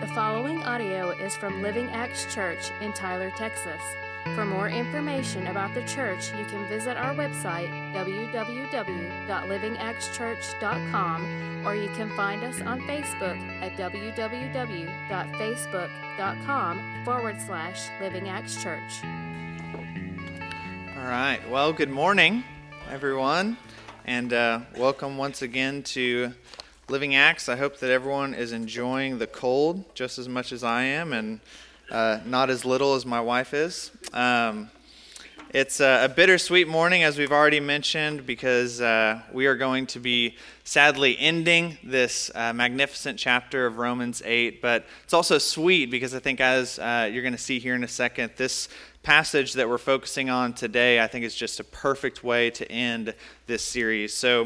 The following audio is from Living Acts Church in Tyler, Texas. For more information about the church, you can visit our website, www.livingactschurch.com, or you can find us on Facebook at www.facebook.com/Living Acts Church. All right. Well, good morning, everyone, and welcome once again to Living Acts. I hope that everyone is enjoying the cold just as much as I am, and not as little as my wife is. It's a bittersweet morning, as we've already mentioned, because we are going to be sadly ending this magnificent chapter of Romans 8. But it's also sweet because I think, as you're going to see here in a second, this passage that we're focusing on today, I think, is just a perfect way to end this series. So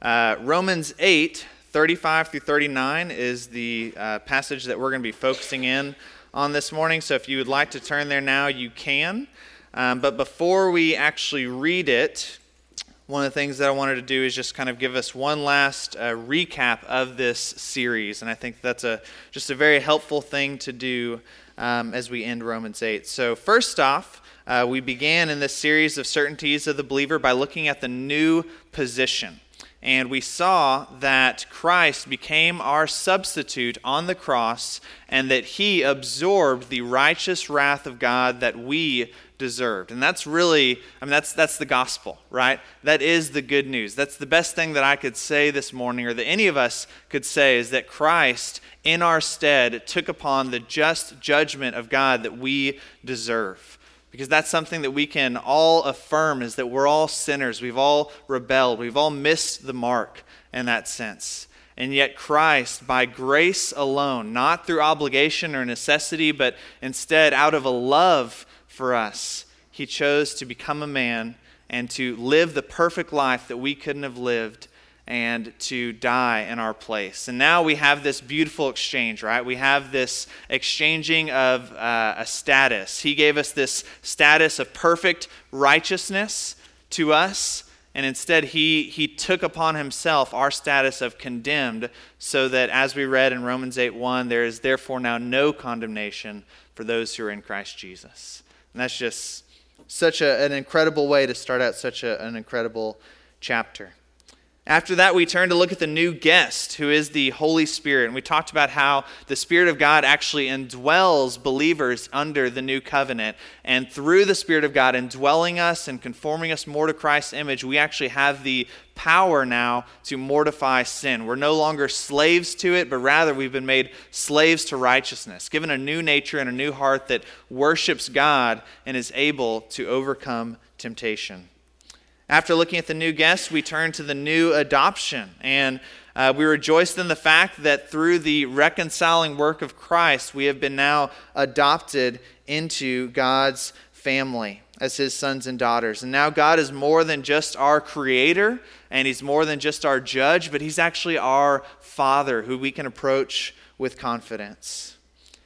Romans 8, 35 through 39 is the passage that we're going to be focusing in on this morning. So if you would like to turn there now, you can. But before we actually read it, one of the things that I wanted to do is just kind of give us one last recap of this series. And I think that's just a very helpful thing to do as we end Romans 8. So first off, we began in this series of certainties of the believer by looking at the new position. And we saw that Christ became our substitute on the cross and that he absorbed the righteous wrath of God that we deserved. And that's really, that's the gospel, right? That is the good news. That's the best thing that I could say this morning, or that any of us could say, is that Christ, in our stead, took upon the just judgment of God that we deserve. Because that's something that we can all affirm, is that we're all sinners. We've all rebelled. We've all missed the mark in that sense. And yet Christ, by grace alone, not through obligation or necessity, but instead out of a love for us, he chose to become a man and to live the perfect life that we couldn't have lived, and to die in our place. And now we have this beautiful exchange, right? We have this exchanging of a status. He gave us this status of perfect righteousness to us, and instead he took upon himself our status of condemned, so that, as we read in Romans 8:1, there is therefore now no condemnation for those who are in Christ Jesus. And that's just such an incredible way to start out such an incredible chapter. After that, we turn to look at the new guest, who is the Holy Spirit. And we talked about how the Spirit of God actually indwells believers under the new covenant. And through the Spirit of God indwelling us and conforming us more to Christ's image, we actually have the power now to mortify sin. We're no longer slaves to it, but rather we've been made slaves to righteousness, given a new nature and a new heart that worships God and is able to overcome temptation. After looking at the new guest, we turn to the new adoption, and we rejoiced in the fact that through the reconciling work of Christ, we have been now adopted into God's family as his sons and daughters. And now God is more than just our creator, and he's more than just our judge, but he's actually our Father, who we can approach with confidence.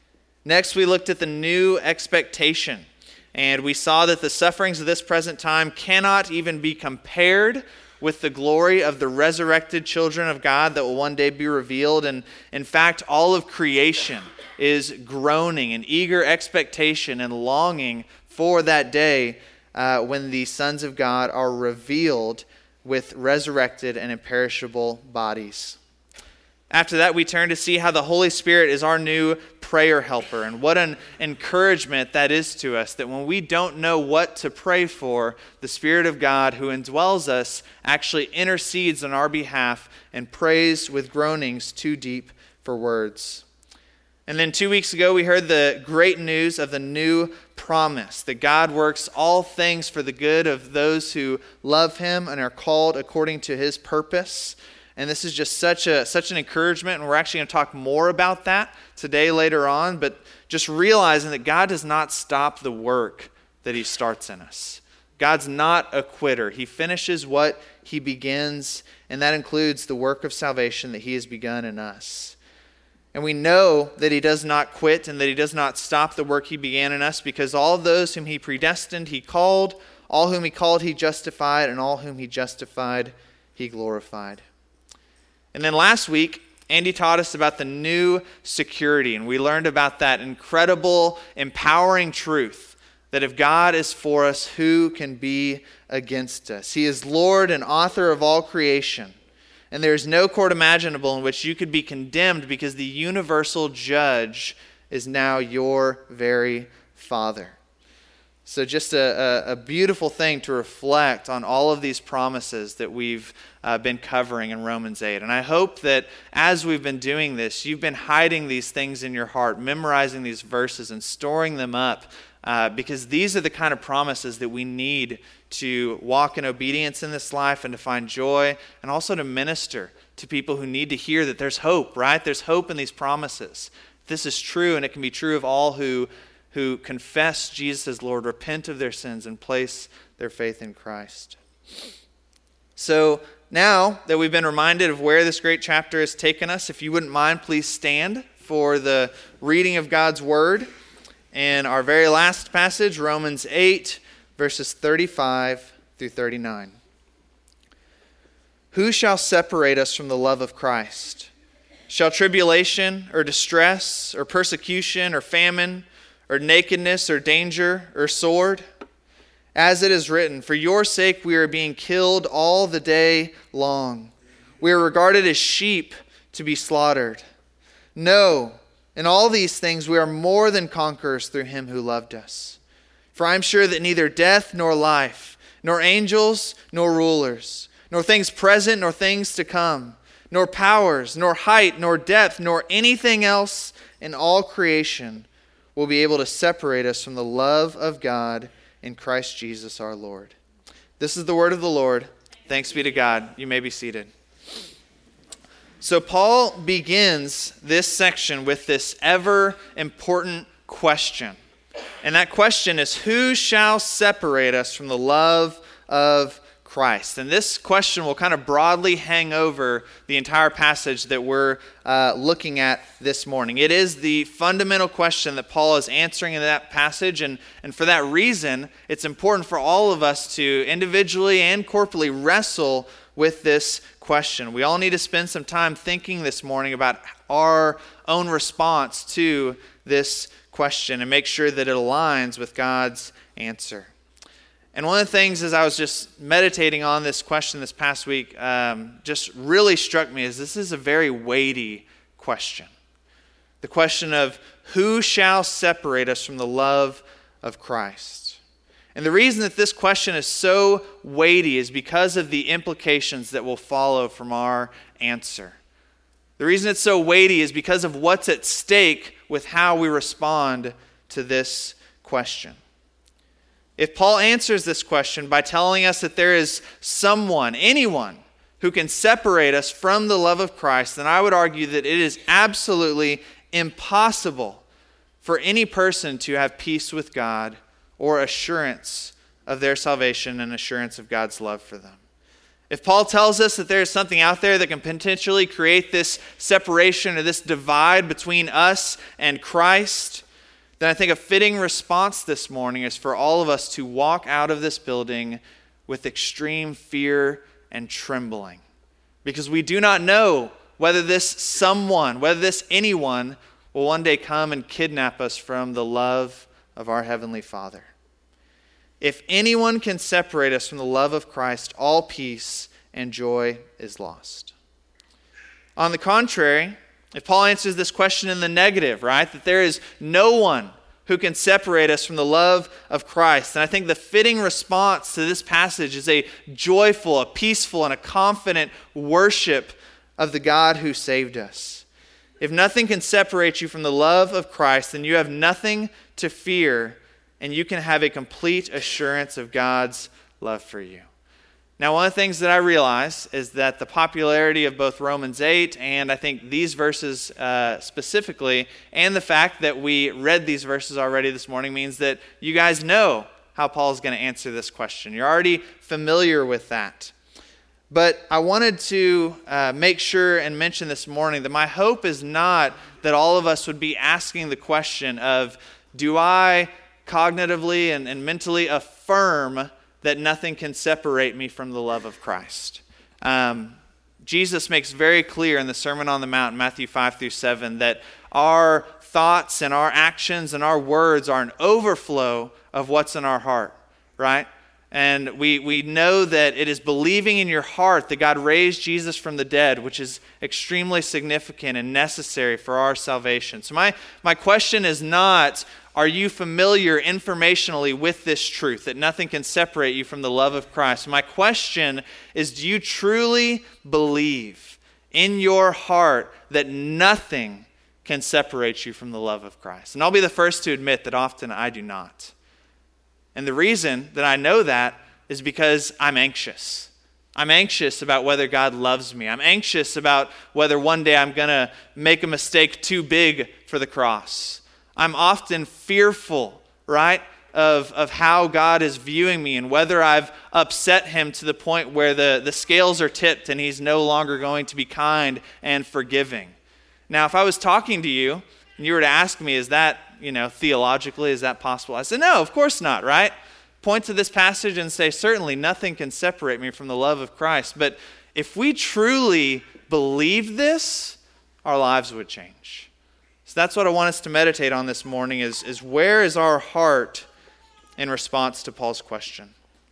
Next, we looked at the new expectation. And we saw that the sufferings of this present time cannot even be compared with the glory of the resurrected children of God that will one day be revealed. And in fact, all of creation is groaning in eager expectation and longing for that day when the sons of God are revealed with resurrected and imperishable bodies. After that, we turn to see how the Holy Spirit is our new prayer helper, and what an encouragement that is to us, that when we don't know what to pray for, the Spirit of God who indwells us actually intercedes on our behalf and prays with groanings too deep for words. And then 2 weeks ago, we heard the great news of the new promise, that God works all things for the good of those who love him and are called according to his purpose. And this is just such an encouragement, and we're actually going to talk more about that today later on, but just realizing that God does not stop the work that he starts in us. God's not a quitter. He finishes what he begins, and that includes the work of salvation that he has begun in us. And we know that he does not quit and that he does not stop the work he began in us, because all of those whom he predestined, he called, all whom he called, he justified, and all whom he justified, he glorified. And then last week, Andy taught us about the new security, and we learned about that incredible, empowering truth that if God is for us, who can be against us? He is Lord and author of all creation, and there is no court imaginable in which you could be condemned because the universal judge is now your very Father. So just a beautiful thing to reflect on all of these promises that we've been covering in Romans 8. And I hope that as we've been doing this, you've been hiding these things in your heart, memorizing these verses and storing them up, because these are the kind of promises that we need to walk in obedience in this life and to find joy, and also to minister to people who need to hear that there's hope, right? There's hope in these promises. This is true, and it can be true of all who confess Jesus as Lord, repent of their sins, and place their faith in Christ. So now that we've been reminded of where this great chapter has taken us, if you wouldn't mind, please stand for the reading of God's Word. In our very last passage, Romans 8, verses 35 through 39. Who shall separate us from the love of Christ? Shall tribulation or distress or persecution or famine or nakedness, or danger, or sword? As it is written, for your sake we are being killed all the day long. We are regarded as sheep to be slaughtered. No, in all these things we are more than conquerors through him who loved us. For I am sure that neither death nor life, nor angels nor rulers, nor things present nor things to come, nor powers, nor height, nor depth, nor anything else in all creation will be able to separate us from the love of God in Christ Jesus our Lord. This is the word of the Lord. Thanks be to God. You may be seated. So Paul begins this section with this ever important question. And that question is, who shall separate us from the love of Christ? And this question will kind of broadly hang over the entire passage that we're looking at this morning. It is the fundamental question that Paul is answering in that passage, and for that reason, it's important for all of us to individually and corporately wrestle with this question. We all need to spend some time thinking this morning about our own response to this question and make sure that it aligns with God's answer. And one of the things as I was just meditating on this question this past week just really struck me is this is a very weighty question. The question of who shall separate us from the love of Christ? And the reason that this question is so weighty is because of the implications that will follow from our answer. The reason it's so weighty is because of what's at stake with how we respond to this question. If Paul answers this question by telling us that there is someone, anyone, who can separate us from the love of Christ, then I would argue that it is absolutely impossible for any person to have peace with God or assurance of their salvation and assurance of God's love for them. If Paul tells us that there is something out there that can potentially create this separation or this divide between us and Christ, then I think a fitting response this morning is for all of us to walk out of this building with extreme fear and trembling. Because we do not know whether this someone, whether this anyone will one day come and kidnap us from the love of our Heavenly Father. If anyone can separate us from the love of Christ, all peace and joy is lost. On the contrary, if Paul answers this question in the negative, right, that there is no one who can separate us from the love of Christ, then I think the fitting response to this passage is a joyful, a peaceful, and a confident worship of the God who saved us. If nothing can separate you from the love of Christ, then you have nothing to fear, and you can have a complete assurance of God's love for you. Now, one of the things that I realize is that the popularity of both Romans 8 and I think these verses specifically, and the fact that we read these verses already this morning means that you guys know how Paul's going to answer this question. You're already familiar with that. But I wanted to make sure and mention this morning that my hope is not that all of us would be asking the question of, do I cognitively and mentally affirm that nothing can separate me from the love of Christ? Jesus makes very clear in the Sermon on the Mount, Matthew 5 through 7, that our thoughts and our actions and our words are an overflow of what's in our heart, right? And we know that it is believing in your heart that God raised Jesus from the dead, which is extremely significant and necessary for our salvation. So my question is not, are you familiar informationally with this truth, that nothing can separate you from the love of Christ? My question is, do you truly believe in your heart that nothing can separate you from the love of Christ? And I'll be the first to admit that often I do not. And the reason that I know that is because I'm anxious. I'm anxious about whether God loves me. I'm anxious about whether one day I'm going to make a mistake too big for the cross. I'm often fearful, right, of how God is viewing me and whether I've upset him to the point where the scales are tipped and he's no longer going to be kind and forgiving. Now, if I was talking to you and you were to ask me, is that, theologically, is that possible? I said, no, of course not, right? Point to this passage and say, certainly nothing can separate me from the love of Christ. But if we truly believe this, our lives would change. So that's what I want us to meditate on this morning is where is our heart in response to Paul's question?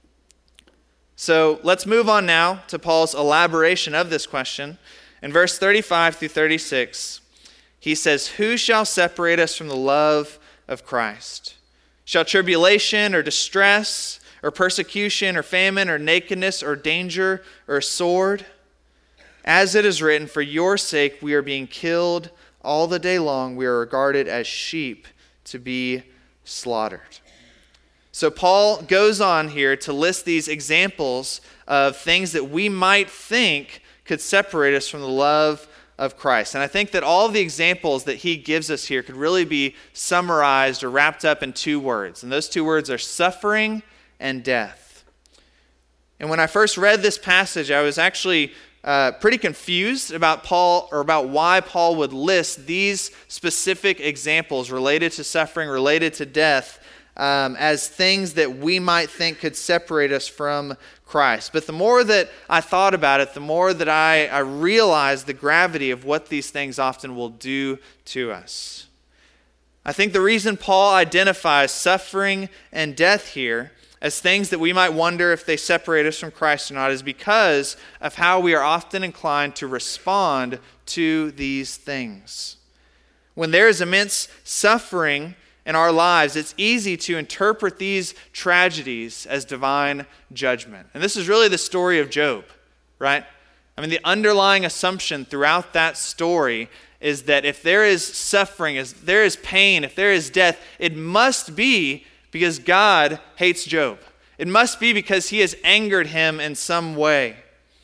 So let's move on now to Paul's elaboration of this question. In verse 35 through 36, he says, "Who shall separate us from the love of Christ? Shall tribulation or distress or persecution or famine or nakedness or danger or sword? As it is written, for your sake we are being killed all the day long. We are regarded as sheep to be slaughtered." So Paul goes on here to list these examples of things that we might think could separate us from the love of Christ. And I think that all of the examples that he gives us here could really be summarized or wrapped up in two words. And those two words are suffering and death. And when I first read this passage, I was actually pretty confused about Paul, or about why Paul would list these specific examples related to suffering, related to death, as things that we might think could separate us from Christ. But the more that I thought about it, the more that I realized the gravity of what these things often will do to us. I think the reason Paul identifies suffering and death here as things that we might wonder if they separate us from Christ or not is because of how we are often inclined to respond to these things. When there is immense suffering in our lives, it's easy to interpret these tragedies as divine judgment. And this is really the story of Job, right? I mean, the underlying assumption throughout that story is that if there is suffering, if there is pain, if there is death, it must be because God hates Job. It must be because he has angered him in some way.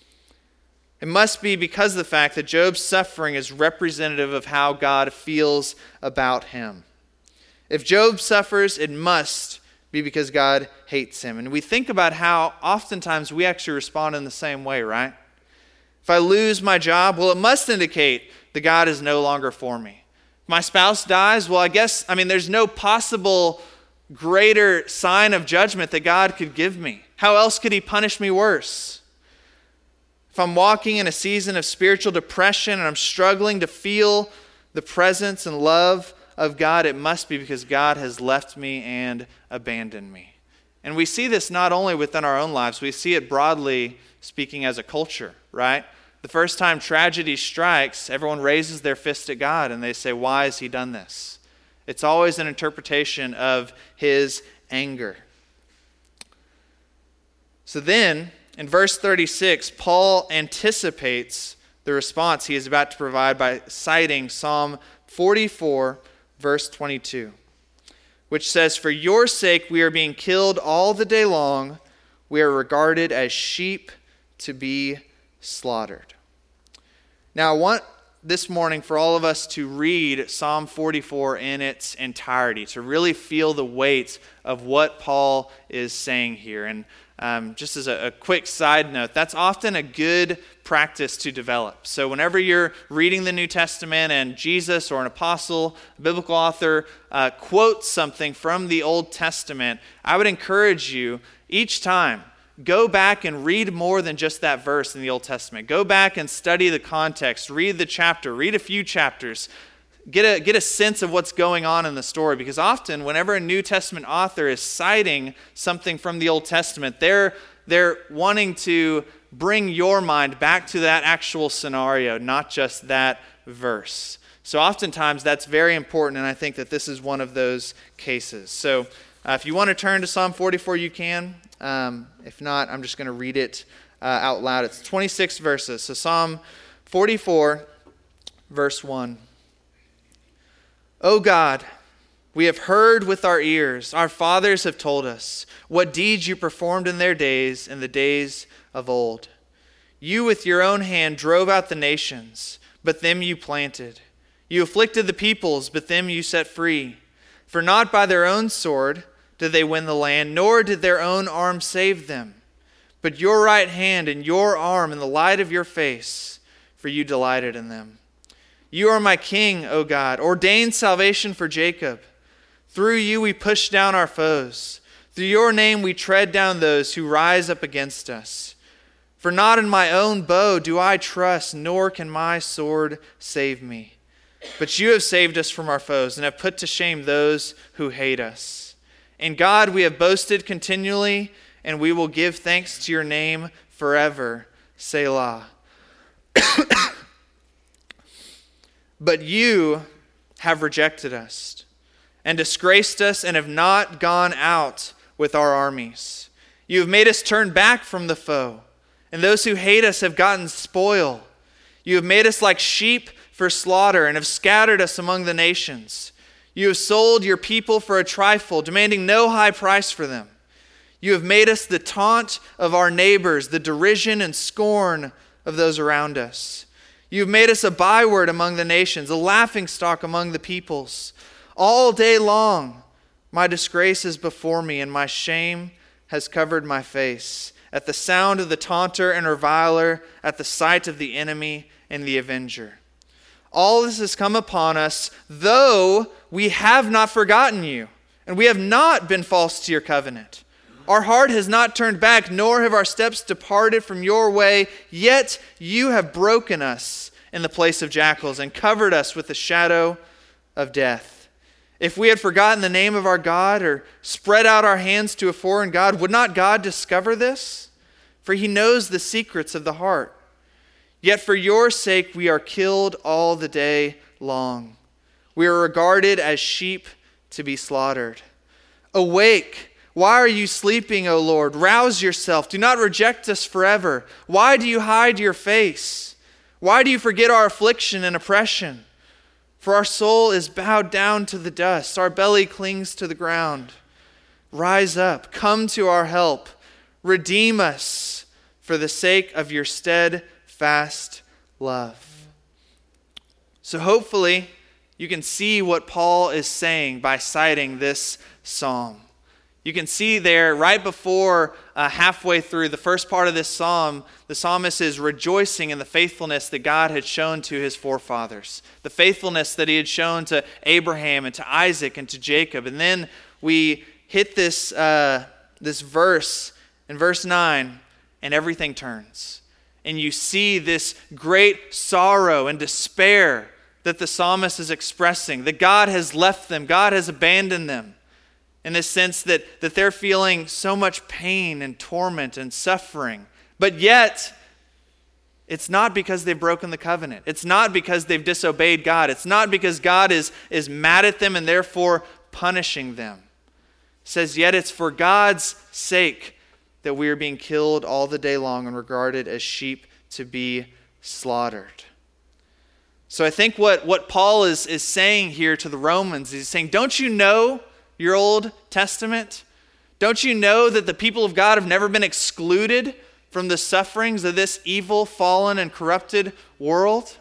It must be because of the fact that Job's suffering is representative of how God feels about him. If Job suffers, it must be because God hates him. And we think about how oftentimes we actually respond in the same way, right? If I lose my job, well, it must indicate that God is no longer for me. If my spouse dies, well, there's no possible greater sign of judgment that God could give me. How else could he punish me worse? If I'm walking in a season of spiritual depression and I'm struggling to feel the presence and love of God, it must be because God has left me and abandoned me. And we see this not only within our own lives, we see it broadly speaking as a culture, right? The first time tragedy strikes, everyone raises their fist at God and they say, why has he done this? It's always an interpretation of his anger. So then, in verse 36, Paul anticipates the response he is about to provide by citing Psalm 44, verse 22, which says, "For your sake we are being killed all the day long. We are regarded as sheep to be slaughtered." Now I want this morning for all of us to read Psalm 44 in its entirety, to really feel the weight of what Paul is saying here. And just as a quick side note, that's often a good practice to develop. So whenever you're reading the New Testament and Jesus or an apostle, a biblical author quotes something from the Old Testament, I would encourage you each time go back and read more than just that verse in the Old Testament. Go back and study the context, read the chapter, read a few chapters, get a sense of what's going on in the story. Because often, whenever a New Testament author is citing something from the Old Testament, they're wanting to bring your mind back to that actual scenario, not just that verse. So oftentimes that's very important, and I think that this is one of those cases. So if you want to turn to Psalm 44, you can. If not, I'm just going to read it out loud. It's 26 verses. So Psalm 44, verse 1. O God, we have heard with our ears, our fathers have told us, what deeds you performed in their days, in the days of old. You with your own hand drove out the nations, but them you planted. You afflicted the peoples, but them you set free. For not by their own sword did they win the land, nor did their own arm save them. But your right hand and your arm and the light of your face, for you delighted in them. You are my king, O God, ordained salvation for Jacob. Through you we push down our foes. Through your name we tread down those who rise up against us. For not in my own bow do I trust, nor can my sword save me. But you have saved us from our foes and have put to shame those who hate us. In God we have boasted continually, and we will give thanks to your name forever. Selah. But you have rejected us and disgraced us and have not gone out with our armies. You have made us turn back from the foe, and those who hate us have gotten spoil. You have made us like sheep for slaughter and have scattered us among the nations. You have sold your people for a trifle, demanding no high price for them. You have made us the taunt of our neighbors, the derision and scorn of those around us. You have made us a byword among the nations, a laughingstock among the peoples. All day long my disgrace is before me, and my shame has covered my face. At the sound of the taunter and reviler, at the sight of the enemy and the avenger. All this has come upon us, though we have not forgotten you, and we have not been false to your covenant. Our heart has not turned back, nor have our steps departed from your way, yet you have broken us in the place of jackals and covered us with the shadow of death. If we had forgotten the name of our God or spread out our hands to a foreign God, would not God discover this? For he knows the secrets of the heart. Yet for your sake we are killed all the day long. We are regarded as sheep to be slaughtered. Awake! Why are you sleeping, O Lord? Rouse yourself. Do not reject us forever. Why do you hide your face? Why do you forget our affliction and oppression? For our soul is bowed down to the dust. Our belly clings to the ground. Rise up. Come to our help. Redeem us for the sake of your steadfast love. So hopefully you can see what Paul is saying by citing this psalm. You can see there right before halfway through the first part of this psalm, the psalmist is rejoicing in the faithfulness that God had shown to his forefathers. The faithfulness that he had shown to Abraham and to Isaac and to Jacob. And then we hit this verse in verse 9 and everything turns. And you see this great sorrow and despair that the psalmist is expressing. That God has left them. God has abandoned them. In the sense that they're feeling so much pain and torment and suffering. But yet, it's not because they've broken the covenant. It's not because they've disobeyed God. It's not because God is mad at them and therefore punishing them. It says, yet it's for God's sake that we are being killed all the day long and regarded as sheep to be slaughtered. So I think what Paul is saying here to the Romans, he's saying, don't you know your Old Testament? Don't you know that the people of God have never been excluded from the sufferings of this evil, fallen, and corrupted world?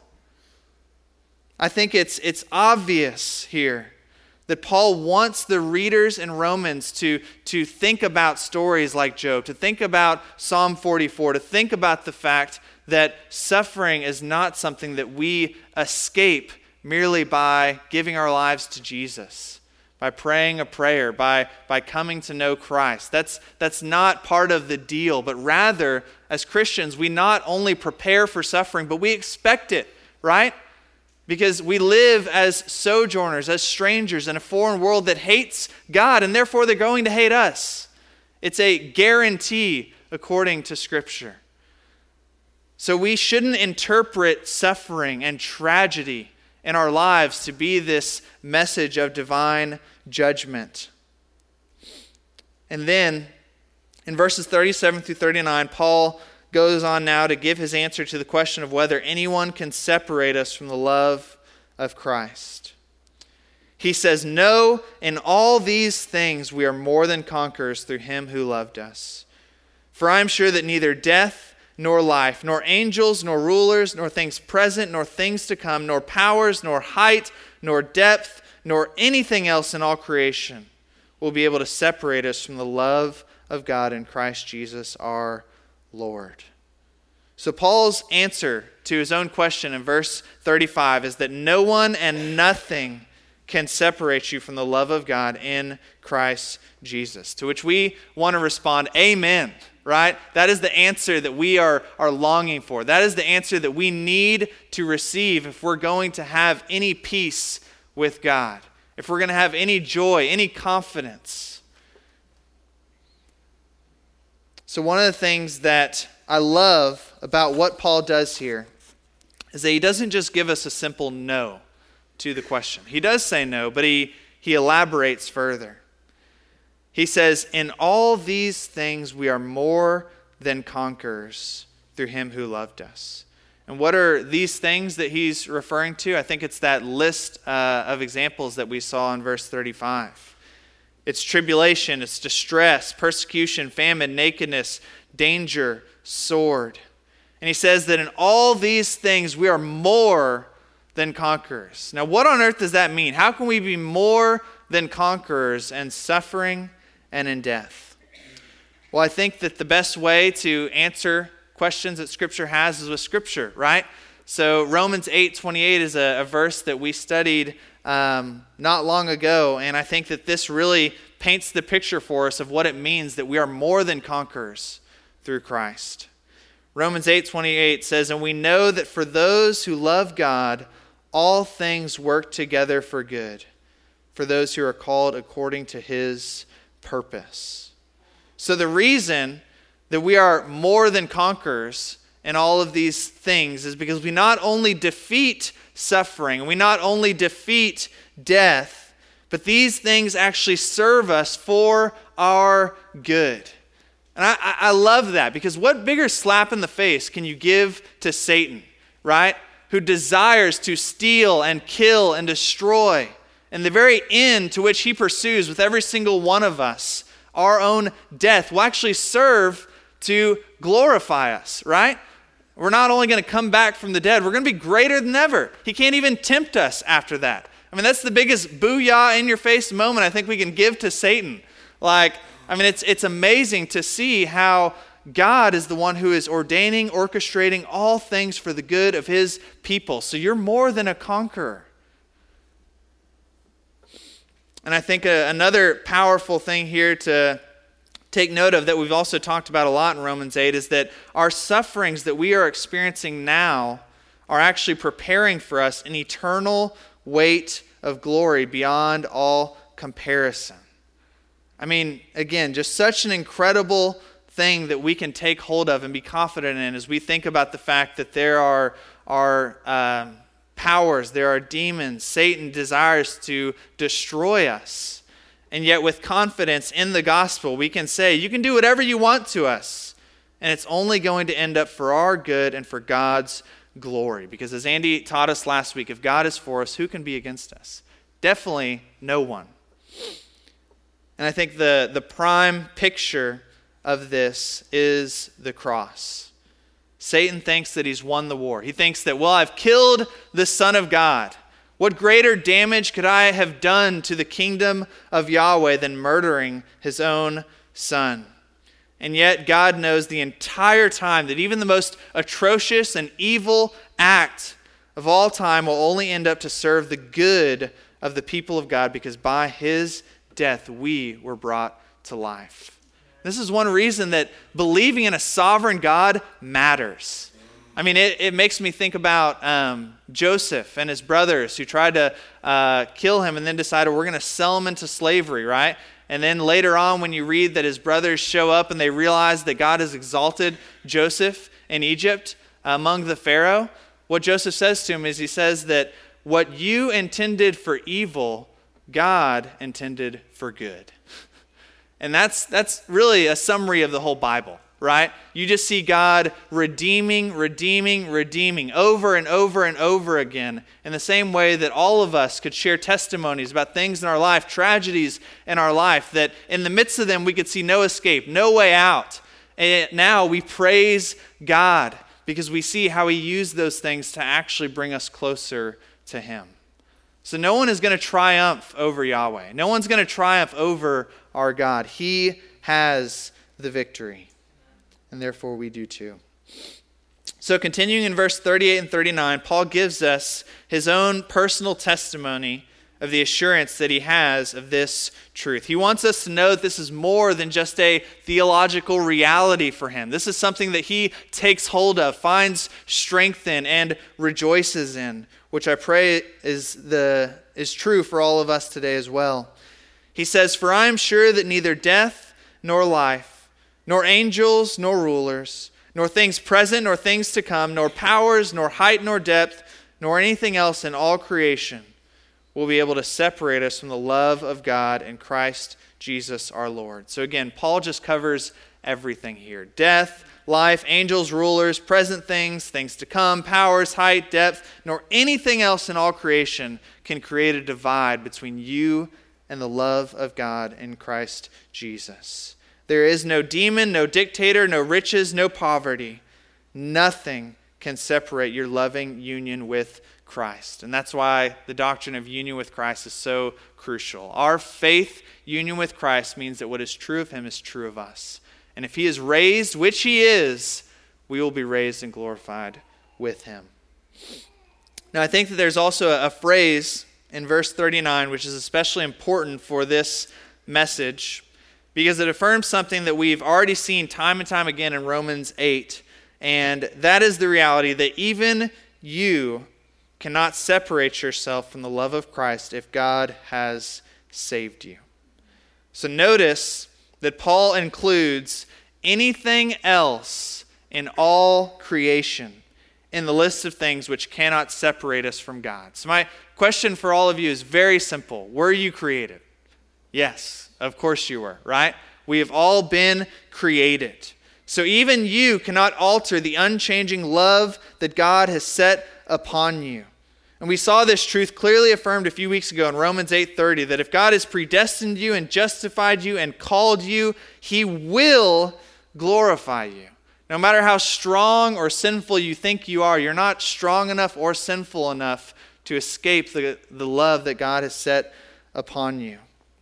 I think it's obvious here that Paul wants the readers in Romans to think about stories like Job, to think about Psalm 44, to think about the fact that suffering is not something that we escape merely by giving our lives to Jesus. by praying a prayer, by coming to know Christ. That's not part of the deal, but rather, as Christians, we not only prepare for suffering, but we expect it, right? Because we live as sojourners, as strangers in a foreign world that hates God, and therefore they're going to hate us. It's a guarantee according to Scripture. So we shouldn't interpret suffering and tragedy in our lives to be this message of divine judgment. And then in verses 37 through 39, Paul goes on now to give his answer to the question of whether anyone can separate us from the love of Christ. He says, "No, in all these things we are more than conquerors through him who loved us. For I am sure that neither death nor life, nor angels, nor rulers, nor things present, nor things to come, nor powers, nor height, nor depth, nor anything else in all creation will be able to separate us from the love of God in Christ Jesus our Lord." So Paul's answer to his own question in verse 35 is that no one and nothing can separate you from the love of God in Christ Jesus. To which we want to respond, amen, right? That is the answer that we are longing for. That is the answer that we need to receive if we're going to have any peace with God, if we're going to have any joy, any confidence. So one of the things that I love about what Paul does here is that he doesn't just give us a simple no to the question. He does say no, but he elaborates further. He says, "In all these things we are more than conquerors through him who loved us." And what are these things that he's referring to? I think it's that list of examples that we saw in verse 35. It's tribulation, it's distress, persecution, famine, nakedness, danger, sword. And he says that in all these things we are more than conquerors. Now, what on earth does that mean? How can we be more than conquerors in suffering and in death? Well, I think that the best way to answer questions that Scripture has is with Scripture, right? So Romans 8:28 is a verse that we studied not long ago, and I think that this really paints the picture for us of what it means that we are more than conquerors through Christ. Romans 8:28 says, "And we know that for those who love God, all things work together for good, for those who are called according to his purpose." So the reason that we are more than conquerors in all of these things is because we not only defeat suffering, we not only defeat death, but these things actually serve us for our good. And I love that, because what bigger slap in the face can you give to Satan, right? Who desires to steal and kill and destroy. And the very end to which he pursues with every single one of us, our own death, will actually serve to glorify us, right? We're not only going to come back from the dead, we're going to be greater than ever. He can't even tempt us after that. I mean, that's the biggest booyah in your face moment I think we can give to Satan. It's amazing to see how God is the one who is ordaining, orchestrating all things for the good of his people. So you're more than a conqueror. And I think another powerful thing here to take note of that we've also talked about a lot in Romans 8 is that our sufferings that we are experiencing now are actually preparing for us an eternal weight of glory beyond all comparison. I mean, again, just such an incredible thing that we can take hold of and be confident in as we think about the fact that there are powers, there are demons. Satan desires to destroy us. And yet with confidence in the gospel, we can say, you can do whatever you want to us, and it's only going to end up for our good and for God's glory. Because as Andy taught us last week, if God is for us, who can be against us? Definitely no one. And I think the prime picture of this is the cross. Satan thinks that he's won the war. He thinks that, well, I've killed the Son of God. What greater damage could I have done to the kingdom of Yahweh than murdering his own Son? And yet God knows the entire time that even the most atrocious and evil act of all time will only end up to serve the good of the people of God, because by his death we were brought to life. This is one reason that believing in a sovereign God matters. I mean, it makes me think about Joseph and his brothers who tried to kill him and then decided we're going to sell him into slavery, right? And then later on, when you read that his brothers show up and they realize that God has exalted Joseph in Egypt among the Pharaoh, what Joseph says to him is he says that what you intended for evil, God intended for good. And that's really a summary of the whole Bible, right? You just see God redeeming over and over and over again, in the same way that all of us could share testimonies about things in our life, tragedies in our life, that in the midst of them we could see no escape, no way out. And now we praise God because we see how he used those things to actually bring us closer to him. So no one is going to triumph over Yahweh. No one's going to triumph over our God. He has the victory. And therefore we do too. So continuing in verse 38 and 39, Paul gives us his own personal testimony of the assurance that he has of this truth. He wants us to know that this is more than just a theological reality for him. This is something that he takes hold of, finds strength in, and rejoices in, which I pray is true for all of us today as well. He says, "For I am sure that neither death nor life, nor angels nor rulers, nor things present nor things to come, nor powers, nor height nor depth, nor anything else in all creation will be able to separate us from the love of God in Christ Jesus our Lord." So again, Paul just covers everything here. Death, life, angels, rulers, present things, things to come, powers, height, depth, nor anything else in all creation can create a divide between you and the love of God in Christ Jesus. There is no demon, no dictator, no riches, no poverty. Nothing can separate your loving union with Christ. And that's why the doctrine of union with Christ is so crucial. Our faith union with Christ means that what is true of him is true of us. And if he is raised, which he is, we will be raised and glorified with him. Now I think that there's also a phrase in verse 39 which is especially important for this message, because it affirms something that we've already seen time and time again in Romans 8. And that is the reality that even you cannot separate yourself from the love of Christ if God has saved you. So notice that Paul includes anything else in all creation in the list of things which cannot separate us from God. So my question for all of you is very simple. Were you created? Yes, of course you were, right? We have all been created. So even you cannot alter the unchanging love that God has set upon you. And we saw this truth clearly affirmed a few weeks ago in Romans 8:30, that if God has predestined you and justified you and called you, he will glorify you. No matter how strong or sinful you think you are, you're not strong enough or sinful enough to escape the love that God has set upon you.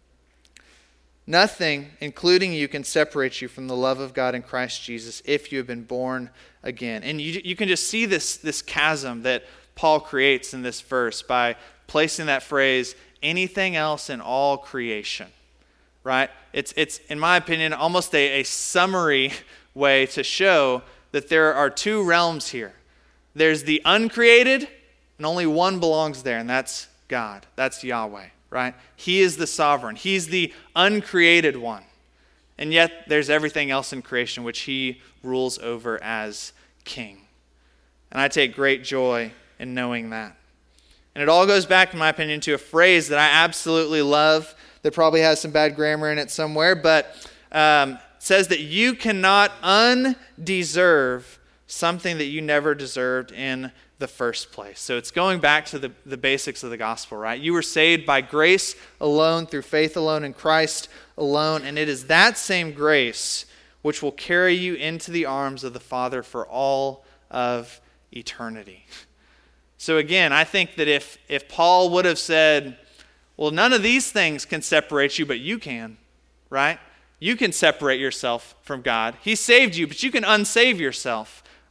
Nothing, including you, can separate you from the love of God in Christ Jesus if you have been born again. And you can just see this chasm that Paul creates in this verse by placing that phrase, anything else in all creation, right? It's in my opinion, almost a summary way to show that there are two realms here. There's the uncreated, and only one belongs there, and that's God. That's Yahweh, right? He is the sovereign. He's the uncreated one. And yet there's everything else in creation which he rules over as king. And I take great joy in knowing that. And it all goes back, in my opinion, to a phrase that I absolutely love that probably has some bad grammar in it somewhere, but says that you cannot undeserve something that you never deserved in the first place. So it's going back to the basics of the gospel, right? You were saved by grace alone, through faith alone, in Christ alone, and it is that same grace which will carry you into the arms of the Father for all of eternity. So again, I think that if Paul would have said, well, none of these things can separate you, but you can, right? You can separate yourself from God. He saved you, but you can unsave yourself.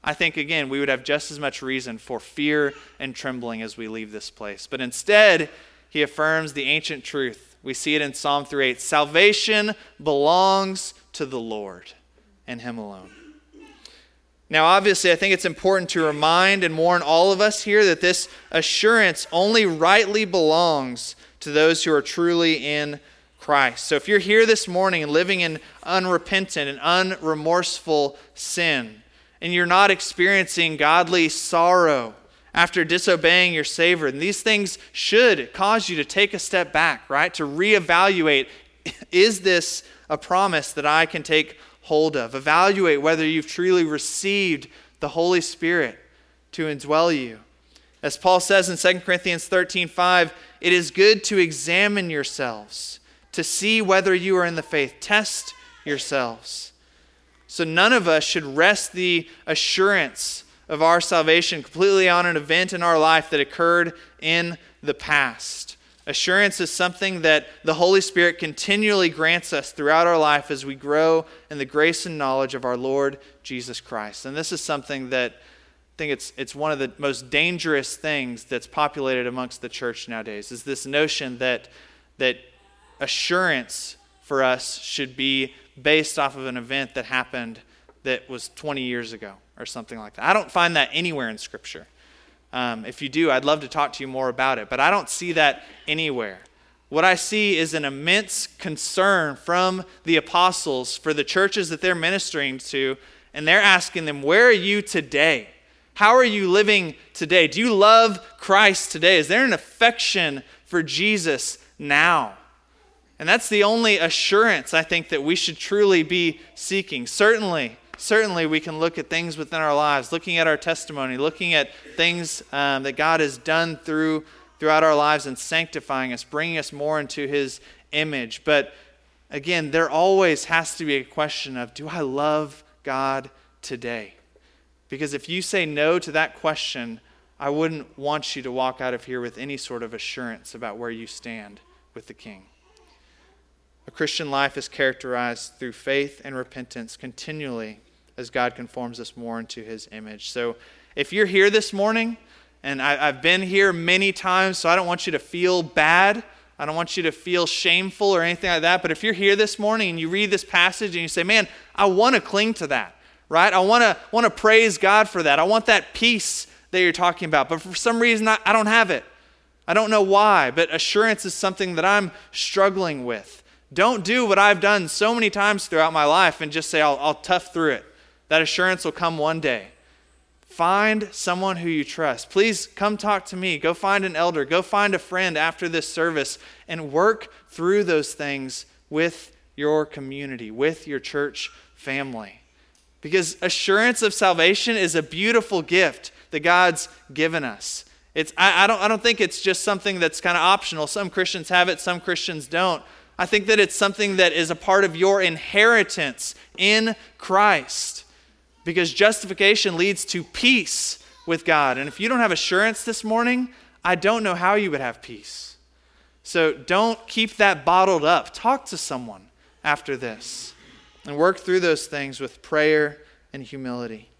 I think, again, we would have just as much reason for fear and trembling as we leave this place. But instead, he affirms the ancient truth. We see it in Psalm 3:8. Salvation belongs to the Lord and him alone. Now, obviously, I think it's important to remind and warn all of us here that this assurance only rightly belongs to those who are truly in Christ. So if you're here this morning and living in unrepentant and unremorseful sin, and you're not experiencing godly sorrow after disobeying your Savior, then these things should cause you to take a step back, right? To reevaluate, is this a promise that I can take hold of? Evaluate whether you've truly received the Holy Spirit to indwell you. As Paul says in 2 Corinthians 13:5, it is good to examine yourselves, to see whether you are in the faith. Test yourselves. So none of us should rest the assurance of our salvation completely on an event in our life that occurred in the past. Assurance is something that the Holy Spirit continually grants us throughout our life as we grow in the grace and knowledge of our Lord Jesus Christ. And this is something that I think it's one of the most dangerous things that's populated amongst the church nowadays, is this notion that assurance for us should be based off of an event that happened that was 20 years ago or something like that. I don't find that anywhere in Scripture. If you do, I'd love to talk to you more about it, but I don't see that anywhere. What I see is an immense concern from the apostles for the churches that they're ministering to, and they're asking them, where are you today? How are you living today? Do you love Christ today? Is there an affection for Jesus now? And that's the only assurance I think that we should truly be seeking. Certainly we can look at things within our lives, looking at our testimony, looking at things that God has done throughout our lives and sanctifying us, bringing us more into his image. But again, there always has to be a question of, do I love God today? Because if you say no to that question, I wouldn't want you to walk out of here with any sort of assurance about where you stand with the King. A Christian life is characterized through faith and repentance continually as God conforms us more into his image. So if you're here this morning, and I've been here many times, so I don't want you to feel bad. I don't want you to feel shameful or anything like that. But if you're here this morning and you read this passage and you say, man, I want to cling to that, right? I want to praise God for that. I want that peace that you're talking about. But for some reason, I don't have it. I don't know why, but assurance is something that I'm struggling with. Don't do what I've done so many times throughout my life and just say, I'll tough through it. That assurance will come one day. Find someone who you trust. Please come talk to me. Go find an elder. Go find a friend after this service and work through those things with your community, with your church family. Because assurance of salvation is a beautiful gift that God's given us. I don't think it's just something that's kind of optional. Some Christians have it, some Christians don't. I think that it's something that is a part of your inheritance in Christ. Because justification leads to peace with God. And if you don't have assurance this morning, I don't know how you would have peace. So don't keep that bottled up. Talk to someone after this and work through those things with prayer and humility.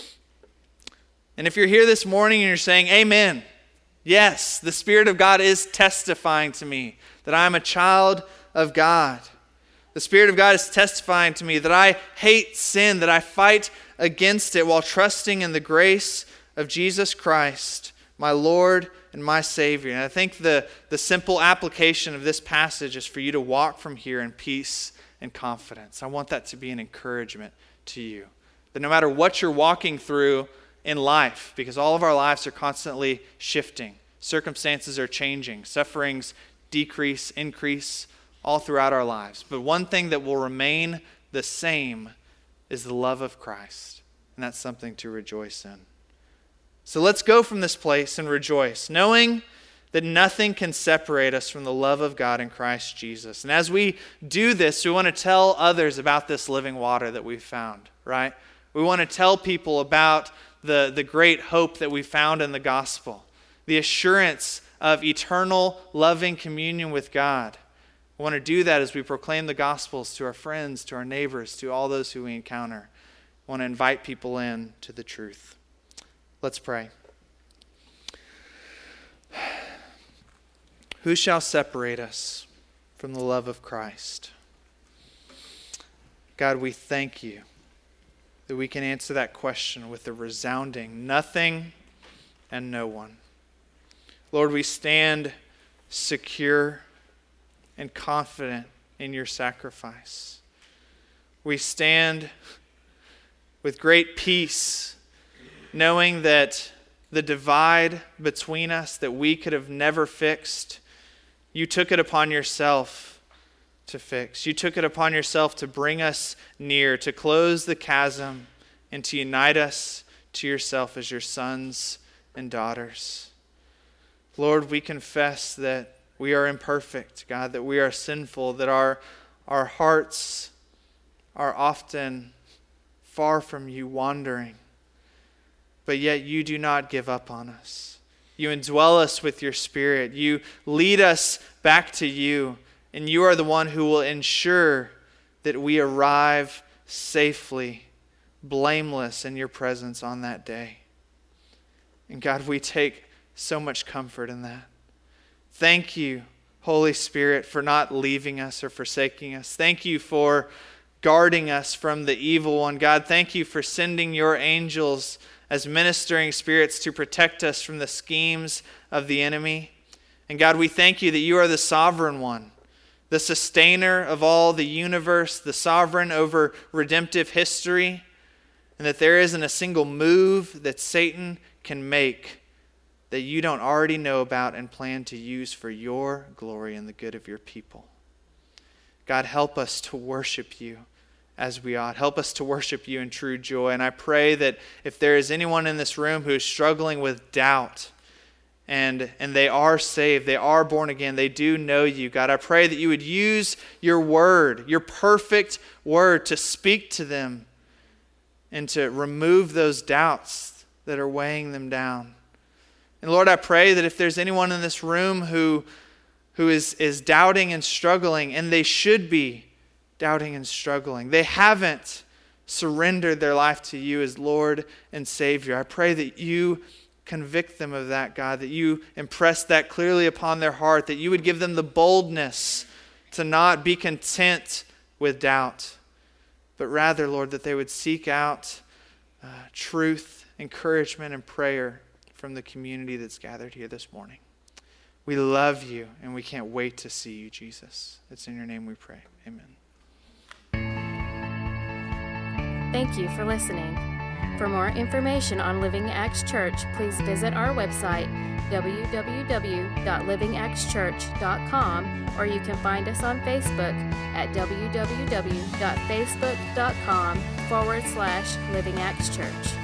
And if you're here this morning and you're saying, amen, yes, the Spirit of God is testifying to me that I'm a child of God. The Spirit of God is testifying to me that I hate sin, that I fight against it while trusting in the grace of Jesus Christ, my Lord and my Savior. And I think the simple application of this passage is for you to walk from here in peace and confidence. I want that to be an encouragement to you. That no matter what you're walking through in life, because all of our lives are constantly shifting, circumstances are changing, sufferings decrease, increase, all throughout our lives. But one thing that will remain the same is the love of Christ. And that's something to rejoice in. So let's go from this place and rejoice, knowing that nothing can separate us from the love of God in Christ Jesus. And as we do this, we want to tell others about this living water that we've found, right? We want to tell people about the great hope that we found in the gospel, the assurance of eternal loving communion with God. We want to do that as we proclaim the Gospels to our friends, to our neighbors, to all those who we encounter. want to invite people in to the truth. Let's pray. Who shall separate us from the love of Christ? God, we thank you that we can answer that question with a resounding nothing and no one. Lord, we stand secure and confident in your sacrifice. We stand with great peace, knowing that the divide between us that we could have never fixed, you took it upon yourself to fix. You took it upon yourself to bring us near, to close the chasm, and to unite us to yourself as your sons and daughters. Lord, we confess that we are imperfect, God, that we are sinful, that our hearts are often far from you, wandering. But yet you do not give up on us. You indwell us with your Spirit. You lead us back to you. And you are the one who will ensure that we arrive safely, blameless in your presence on that day. And God, we take so much comfort in that. Thank you, Holy Spirit, for not leaving us or forsaking us. Thank you for guarding us from the evil one. God, thank you for sending your angels as ministering spirits to protect us from the schemes of the enemy. And God, we thank you that you are the sovereign one, the sustainer of all the universe, the sovereign over redemptive history, and that there isn't a single move that Satan can make that you don't already know about and plan to use for your glory and the good of your people. God, help us to worship you as we ought. Help us to worship you in true joy. And I pray that if there is anyone in this room who is struggling with doubt, and they are saved, they are born again, they do know you, God, I pray that you would use your word, your perfect word, to speak to them and to remove those doubts that are weighing them down. And Lord, I pray that if there's anyone in this room who is doubting and struggling, and they should be doubting and struggling, they haven't surrendered their life to you as Lord and Savior, I pray that you convict them of that, God, that you impress that clearly upon their heart, that you would give them the boldness to not be content with doubt, but rather, Lord, that they would seek out truth, encouragement, and prayer from the community that's gathered here this morning. We love you, and we can't wait to see you, Jesus. It's in your name we pray. Amen. Thank you for listening. For more information on Living Acts Church, please visit our website, www.livingactschurch.com, or you can find us on Facebook at www.facebook.com/Living Acts Church.